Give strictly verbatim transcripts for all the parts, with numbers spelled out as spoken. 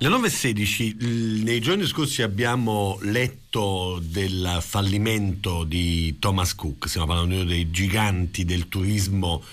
Le nove e sedici, nei giorni scorsi abbiamo letto del fallimento di Thomas Cook, stiamo parlando di uno dei giganti del turismo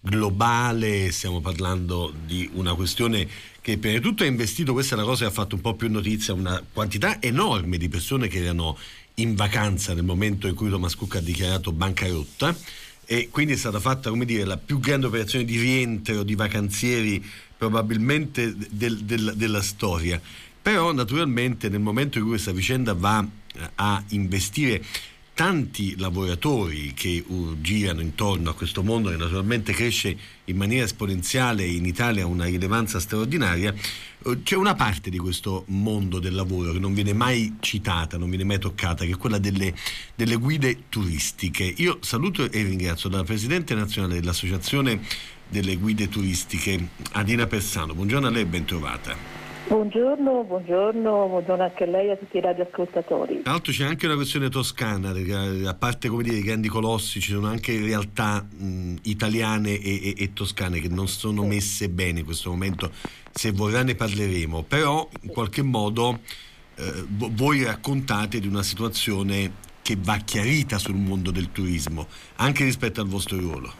globale, stiamo parlando di una questione che prima di tutto ha investito, questa è la cosa che ha fatto un po' più notizia, una quantità enorme di persone che erano in vacanza nel momento in cui Thomas Cook ha dichiarato bancarotta, e quindi è stata fatta, come dire, la più grande operazione di rientro di vacanzieri probabilmente del, del, della storia. Però naturalmente nel momento in cui questa vicenda va a investire tanti lavoratori che uh, girano intorno a questo mondo che naturalmente cresce in maniera esponenziale, in Italia ha una rilevanza straordinaria, uh, c'è una parte di questo mondo del lavoro che non viene mai citata, non viene mai toccata, che è quella delle, delle guide turistiche. Io saluto e ringrazio la Presidente nazionale dell'Associazione delle Guide Turistiche, Adina Persano. Buongiorno a lei e ben trovata. Buongiorno, buongiorno, buongiorno anche a lei e a tutti i radioascoltatori. Tra l'altro c'è anche una questione toscana, a parte, come dire, i grandi colossi, ci sono anche realtà mh, italiane e, e, e toscane che non sono messe bene in questo momento, se vorrà ne parleremo, però in qualche modo eh, voi raccontate di una situazione che va chiarita sul mondo del turismo, anche rispetto al vostro ruolo.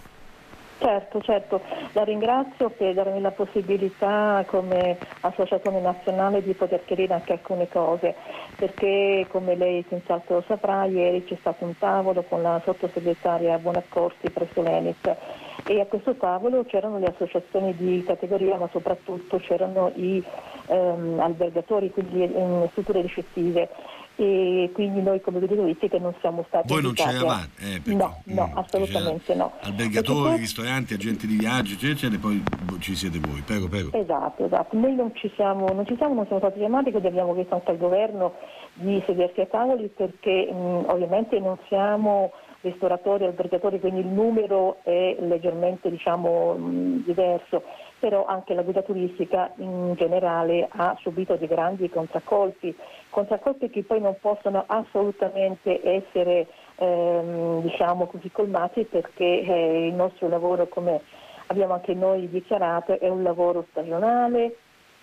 Certo, certo, la ringrazio per darmi la possibilità come associazione nazionale di poter chiarire anche alcune cose, perché come lei senz'altro saprà, ieri c'è stato un tavolo con la sottosegretaria Buonaccorsi presso l'Enit e a questo tavolo c'erano le associazioni di categoria, ma soprattutto c'erano i ehm, albergatori, quindi le strutture ricettive. E quindi noi come guide turistiche non siamo stati voi invitati. Non c'eravate? Eh, perché, no, no, mm, assolutamente no. Albergatori, poi, ristoranti, agenti di viaggio, eccetera, e poi ci siete voi. Prego, prego. Esatto, esatto. Noi non ci siamo, non ci siamo, non siamo stati chiamati, quindi abbiamo chiesto anche al governo di sedersi a tavoli perché mh, ovviamente non siamo ristoratori, albergatori, quindi il numero è leggermente diciamo mh, diverso, però anche la guida turistica in generale ha subito dei grandi contraccolpi, contraccolpi che poi non possono assolutamente essere ehm, diciamo così colmati perché eh, il nostro lavoro, come abbiamo anche noi dichiarato, è un lavoro stagionale,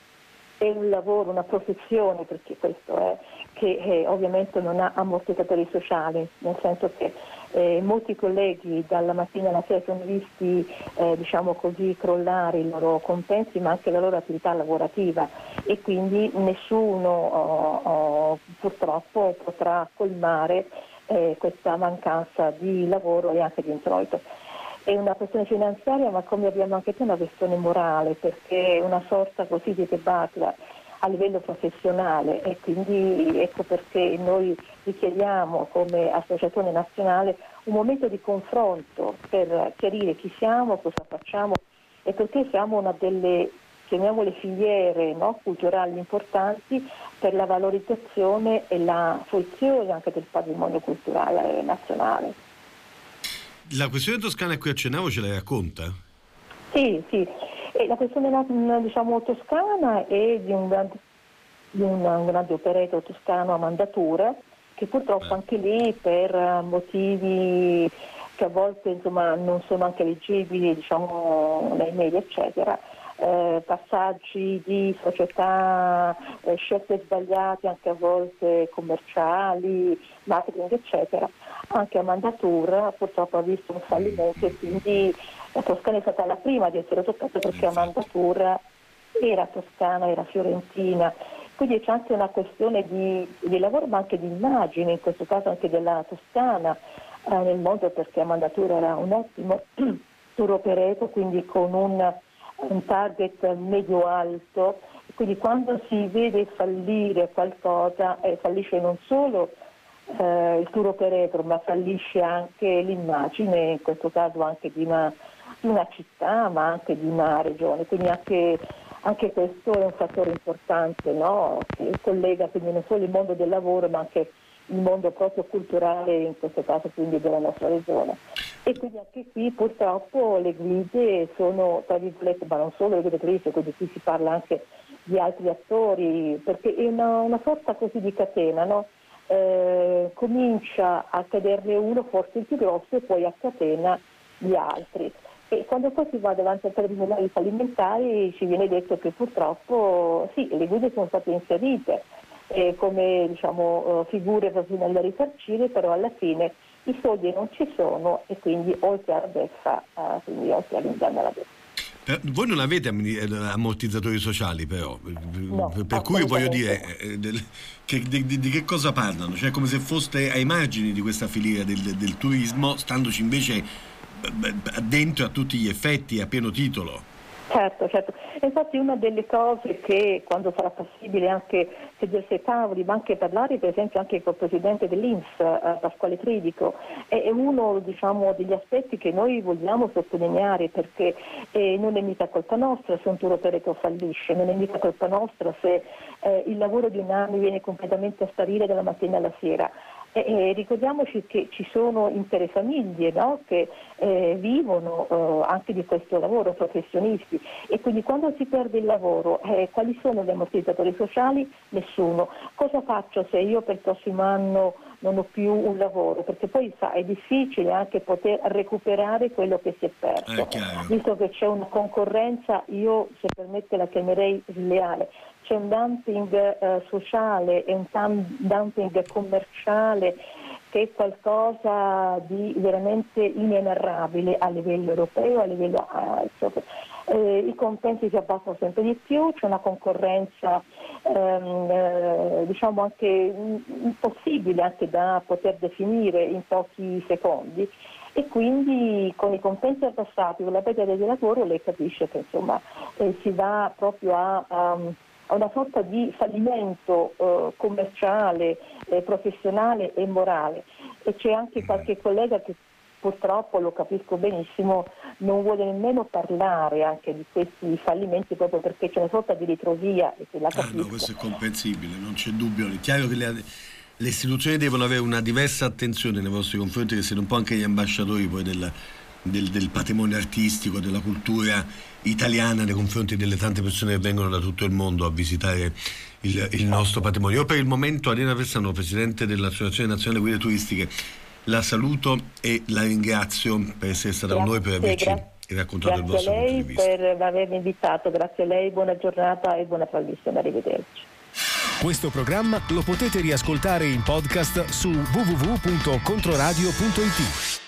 è un lavoro, una professione, perché questo è, che eh, ovviamente non ha ammortizzatori sociali, nel senso che eh, molti colleghi dalla mattina alla sera sono visti eh, diciamo così crollare i loro compensi ma anche la loro attività lavorativa e quindi nessuno oh, oh, purtroppo potrà colmare eh, questa mancanza di lavoro e anche di introito. È una questione finanziaria, ma come abbiamo anche qui una questione morale, perché è una sorta così di dibattito a livello professionale e quindi ecco perché noi richiediamo come associazione nazionale un momento di confronto per chiarire chi siamo, cosa facciamo e perché siamo una delle, chiamiamole filiere no, culturali importanti per la valorizzazione e la fruizione anche del patrimonio culturale nazionale. La questione toscana a cui accennavo ce la racconta? Sì, sì. E la questione diciamo, toscana è di un grande, di un, un grande operato toscano a mandatura che purtroppo anche lì per motivi che a volte insomma, non sono anche leggibili diciamo, nei media eccetera, eh, passaggi di società, eh, scelte sbagliate anche a volte commerciali, marketing eccetera, anche a mandatura purtroppo ha visto un fallimento e quindi la Toscana è stata la prima ad essere toccata perché a mandatura era toscana, era fiorentina, quindi c'è anche una questione di, di lavoro ma anche di immagine, in questo caso anche della Toscana eh, nel mondo perché a mandatura era un ottimo tour operator, quindi con un, un target medio-alto, quindi quando si vede fallire qualcosa eh, fallisce non solo eh, il tour operator ma fallisce anche l'immagine, in questo caso anche di una di una città ma anche di una regione, quindi anche, anche questo è un fattore importante no? Che collega quindi non solo il mondo del lavoro ma anche il mondo proprio culturale, in questo caso quindi della nostra regione. E quindi anche qui purtroppo le guide sono tra virgolette, ma non solo le guide turistiche, quindi qui si parla anche di altri attori, perché è una, una sorta così di catena, no? Eh, comincia a caderne uno, forse il più grosso, e poi a catena gli altri. E quando poi si va davanti a tribunali fallimentari ci viene detto che purtroppo sì, le guide sono state inserite eh, come diciamo, figure professionali da risarcire, però alla fine i soldi non ci sono e quindi oltre alla beffa, eh, quindi oltre all'inganno alla beffa. Eh, voi non avete ammortizzatori sociali però, No, per cui voglio dire eh, del, che, di, di, di che cosa parlano? Cioè come se foste ai margini di questa filiera del, del turismo, standoci invece dentro a tutti gli effetti, a pieno titolo. Certo, certo. Infatti una delle cose che quando sarà possibile anche sedersi ai tavoli, ma anche parlare per esempio anche col presidente dell'I N P S, eh, Pasquale Tridico, è, è uno diciamo, degli aspetti che noi vogliamo sottolineare, perché eh, non è mica colpa nostra se un tour operator fallisce, non è mica colpa nostra se eh, il lavoro di un anno viene completamente a sparire dalla mattina alla sera. E, e ricordiamoci che ci sono intere famiglie, no? che eh, vivono eh, anche di questo lavoro, professionisti, e quindi quando si perde il lavoro eh, quali sono gli ammortizzatori sociali? Nessuno. Cosa faccio se io per il prossimo anno non ho più un lavoro? Perché poi sa, è difficile anche poter recuperare quello che si è perso, eh, visto che c'è una concorrenza, io se permette la chiamerei sleale. C'è un dumping eh, sociale e un tam- dumping commerciale che è qualcosa di veramente inenarrabile a livello europeo, a livello alto. Eh, I compensi si abbassano sempre di più, c'è una concorrenza ehm, eh, diciamo anche impossibile anche da poter definire in pochi secondi, e quindi con i compensi abbassati, con la perdita del lavoro, lei capisce che insomma eh, si va proprio a... a a una sorta di fallimento eh, commerciale, eh, professionale e morale. E c'è anche qualche collega che purtroppo, lo capisco benissimo, non vuole nemmeno parlare anche di questi fallimenti, proprio perché c'è una sorta di ritrosia e che la capisco. Ah, no, questo è comprensibile, non c'è dubbio. È chiaro che le, le istituzioni devono avere una diversa attenzione nei vostri confronti, che siete un po' anche gli ambasciatori poi del, del, del patrimonio artistico, della cultura italiana nei confronti delle tante persone che vengono da tutto il mondo a visitare il, il nostro patrimonio. Io per il momento, Adriana Persano, Presidente dell'Associazione Nazionale Guide Turistiche, la saluto e la ringrazio per essere stata con noi, per averci gra- raccontato il vostro punto di vista. Grazie a lei per avermi invitato, grazie a lei, buona giornata e buona trasmissione, arrivederci. Questo programma lo potete riascoltare in podcast su w w w punto controradio punto i t.